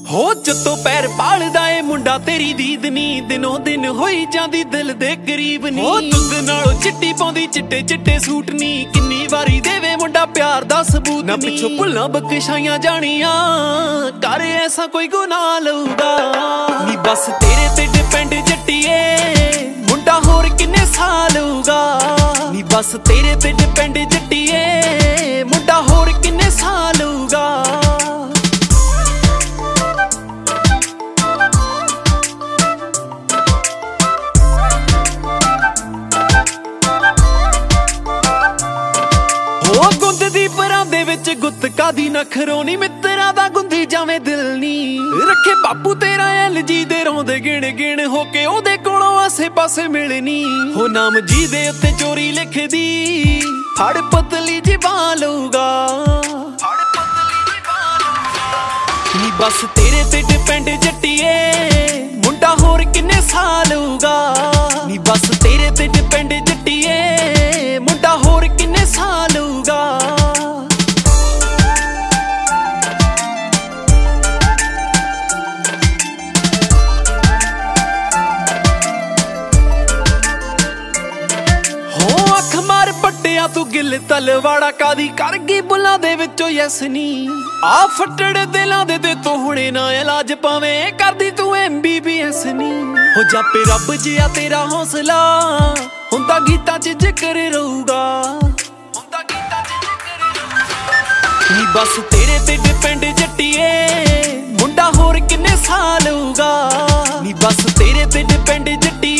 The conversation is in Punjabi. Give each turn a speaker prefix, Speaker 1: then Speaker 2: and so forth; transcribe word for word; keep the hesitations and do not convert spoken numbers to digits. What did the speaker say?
Speaker 1: ਹੋ ਜੱਤੋਂ ਪੈਰ ਪਾਲਦਾ ਏ ਮੁੰਡਾ ਤੇਰੀ ਦੀਦ ਨੀ ਦਿਨੋਂ ਦਿਨ ਹੋਈ ਜਾਂਦੀ ਦਿਲ ਦੇ ਕਰੀਬ ਨੀ। ਹੋ ਦੁੱਧ ਨਾਲੋਂ ਚਿੱਟੀ ਪਾਉਂਦੀ ਚਿੱਟੇ ਚਿੱਟੇ ਸੂਟ ਨੀ ਕਿੰਨੀ ਵਾਰੀ ਦੇਵੇ ਮੁੰਡਾ ਪਿਆਰ ਦਾ ਸਬੂਤ ਨਾ ਪਿੱਛੋਂ ਭੁੱਲਾਂ ਬਖਸ਼ਾਈਆਂ ਜਾਣੀਆਂ ਕਰ ਐਸਾ ਕੋਈ ਗੁਨਾਹ ਲਊਗਾ ਨੀ। ਬਸ ਤੇਰੇ ਤੇ ਡਿਪੈਂਡ ਜੱਟੀਏ ਮੁੰਡਾ ਹੋਰ ਕਿੰਨੇ ਸਾਲ ਲਊਗਾ ਨੀ। ਬਸ ਤੇਰੇ ਤੇ ਡਿਪੈਂਡ ਜੱਟੀਏ ਮੁੰਡਾ ਹੋਰ ਕਿੰਨੇ ਸਾਲ ਲਊਗਾ। ਉਹ ਗੁੰਦ ਦੀ ਪਰਾਂ ਦੇ ਵਿੱਚ ਗੁੱਤਕਾ ਦੀ ਨਖਰੋ ਨੀ ਮਿੱਤਰਾਂ ਦਾ ਗੁੰਦੀ ਜਾਵੇਂ ਦਿਲ ਨੀ ਰੱਖੇ ਬਾਪੂ ਤੇਰਾ ਐਲਜੀ ਦੇ ਰੋਂਦੇ ਗਿਣ ਗਿਣ ਹੋ ਕੇ ਉਹਦੇ ਕੋਲੋਂ ਆਸੇ ਪਾਸੇ ਮਿਲਣੀ। ਹੋ ਨਾਮ ਜੀ ਦੇ ਉੱਤੇ ਚੋਰੀ ਲਿਖਦੀ ਫੜ ਪਤਲੀ ਜ਼ਬਾਨ ਲਊਗਾ ਨੀ। ਬਸ ਤੇਰੇ ਤੇ ਡਿਪੈਂਡ ਜੱਟੀਏ ਮੁੰਡਾ ਹੋਰ ਕਿੰਨੇ ਸਾਲ ਲਊਗਾ ਨੀ। ਬਸ ਤੇਰੇ ਤੇ ਡਿਪੈਂਡ ਜੱਟੀਏ ਮੁੰਡਾ ਹੋਰ ਕਿੰਨੇ ਸਾਲ ਲਊਗਾ। ਹੋ ਅੱਖ ਮਾਰ ਪੱਟਿਆ ਤੂੰ ਗਿੱਲ ਤਲਵਾੜਾ ਕਾਦੀ ਕਰ ਗਈ ਬੁੱਲਾਂ ਦੇ ਵਿੱਚੋਂ ਯੈਸ ਨੀ। ਆ ਫੱਟੜ ਦਿਲਾਂ ਦੇ ਤੇ ਤੂੰ ਹੁਣੇ ਨਾ ਇਲਾਜ ਪਾਵੇਂ ਕਰਦੀ ਤੂੰ ਐਮ ਬੀ ਬੀ ਐਸ ਨੀ। ਹੋ ਜਾਪੇ ਰੱਬ ਜਿਆ ਤੇਰਾ ਹੌਸਲਾ ਹੁੰਦਾ ਗੀਤਾਂ 'ਚ ਜ਼ਿਕਰ ਰਹੂਗਾ ਹੁੰਦਾ ਗੀਤਾਂ 'ਚ ਜ਼ਿਕਰ ਰਹੂਗਾ ਨੀ। ਬਸ ਤੇਰੇ ਤੇ ਡਿਪੈਂਡ ਜੱਟੀਏ ਮੁੰਡਾ ਹੋਰ ਕਿੰਨੇ ਸਾਲ ਲਊਗਾ ਨੀ। ਬਸ ਤੇਰੇ ਤੇ ਡਿਪੈਂਡ ਜੱਟੀ